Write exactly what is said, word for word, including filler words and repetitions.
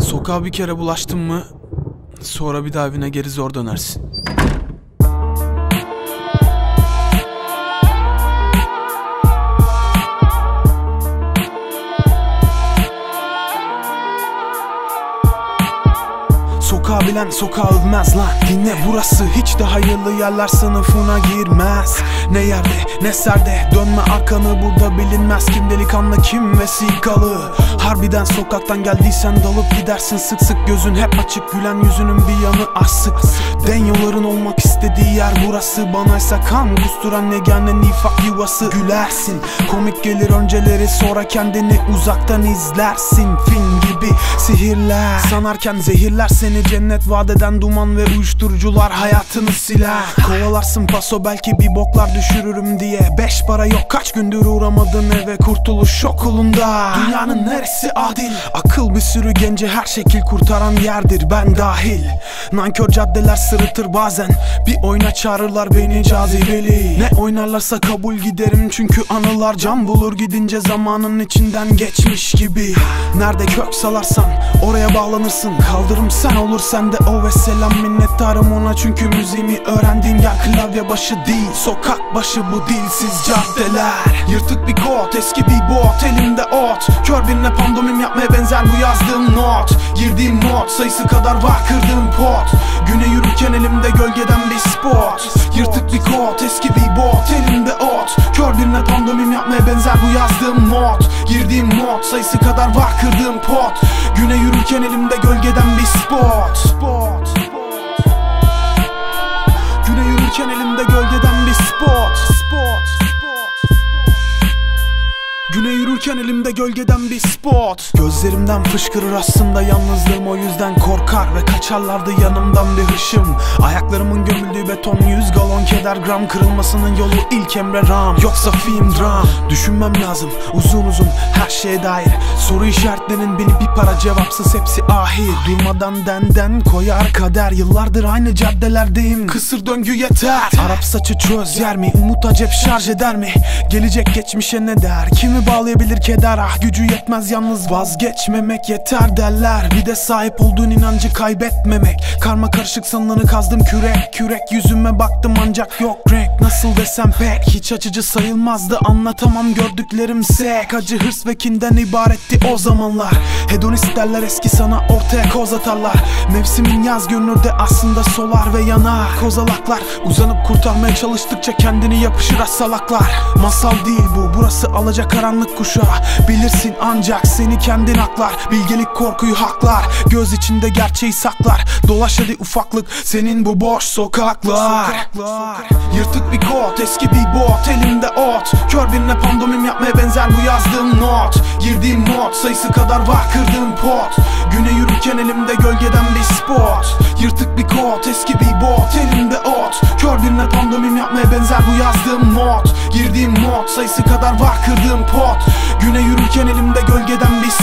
Sokağa bir kere bulaştın mı, sonra bir daha evine geri zor dönersin. Sokağı bilen sokağı övmez lan. Dinle, burası hiç de hayırlı yerler sınıfına girmez. Ne yerde ne serde, dönme arkanı, burada bilinmez kim delikanlı kim vesikalı. Harbiden sokaktan geldiysen dalıp gidersin, sık sık gözün hep açık, gülen yüzünün bir yanı asık. Denyoların olmak istediği yer burası, banaysa kan kusturan yegane nifak yuvası. Gülersin, komik gelir önceleri, sonra kendini uzaktan izlersin. Film gibi sihirler sanarken zehirler seni, cennet vadeden duman ve uyuşturucular hayatını siler. Kovalarsın paso belki bir boklar düşürürüm diye, beş para yok kaç gündür uğramadın eve, kurtuluş okulunda. Dünyanın neresi adil? Akıl bir sürü gence her şekil kurtaran yerdir, ben dahil. Nankör caddeler sırıtır bazen, bir oyuna çağırırlar beni cazibeli. Ne oynarlarsa kabul giderim, çünkü anılar can bulur gidince, zamanın içinden geçmiş gibi. Nerede kök salarsan oraya bağlanırsın, kaldırım sen olur sende o ve selam, minnettarım ona çünkü müziğimi öğrendiğim yer klavye başı değil, sokak başı bu dilsiz caddeler. Yırtık bir kot, eski bir bot, elimde ot, kör birine pandomim yapmaya benzer bu yazdığım not. Girdiğim not sayısı kadar var kırdığım pot, güne yürürken elimde gölgeden bir spot. Yırtık bir kot, eski bir bot, elimde ot, kör birine pandomim yapmaya benzer bu yazdığım not. Girdiğim not sayısı kadar var kırdığım pot, güne yürürken elimde gölgeden bir spot. Spot. Güne yürürken elimde gölgeden bir spot. Spot. Güne yürürken elimde gölgeden bir spot. Gözlerimden fışkırır aslında yalnızlığım, o yüzden korkar ve kaçarlardı yanımdan bir hışım. Ayaklarımın gömüldüğü beton, yüz galon keder gram, kırılmasının yolu ilk emre ram, yoksa film dram. Düşünmem lazım uzun uzun her şeye dair, soru işaretlerinin beni bir para cevapsız hepsi ahir. Durmadan denden koyar kader, yıllardır aynı caddelerdeyim, kısır döngü yeter. Arap saçı çöz yer mi, umut acep şarj eder mi, gelecek geçmişe ne der, kimi bağlayabilir keder, ah gücü yetmez yalnız vazgeçmemek yeter derler. Bir de sahip olduğun inancı kaybetmemek, karma karışık sanılanı kazdım kürek kürek, yüzüme baktım ancak yok renk. Nasıl desem pek hiç açıcı sayılmazdı, anlatamam gördüklerimse. Acı, hırs ve kinden ibaretti o zamanlar. Hedonist derler eski sana, ortaya koz atarlar. Mevsimin yaz görünür de aslında solar ve yanar. Kozalaklar uzanıp kurtarmaya çalıştıkça kendini yapışır asalaklar. Masal değil bu, burası alacakaranlık kuşağı. Bilirsin ancak seni kendin aklar, bilgelik korkuyu haklar, göz içinde gerçeği saklar. Dolaş hadi ufaklık senin bu boş sokaklar. Sokaklar. Yırtık bir kot, eski bir bot, elimde ot, kör birine pandomim yapmaya benzer bu yazdığım not. Girdiğim not sayısı kadar var kırdığım pot, güne yürürken elimde gölgeden bir spot. Yırtık bir kot, eski bir bot, elimde ot, kör birine pandomim yapmaya benzer bu yazdığım not. Girdiğim not sayısı kadar var kırdığım pot, güne yürürken elimde gölgeden bir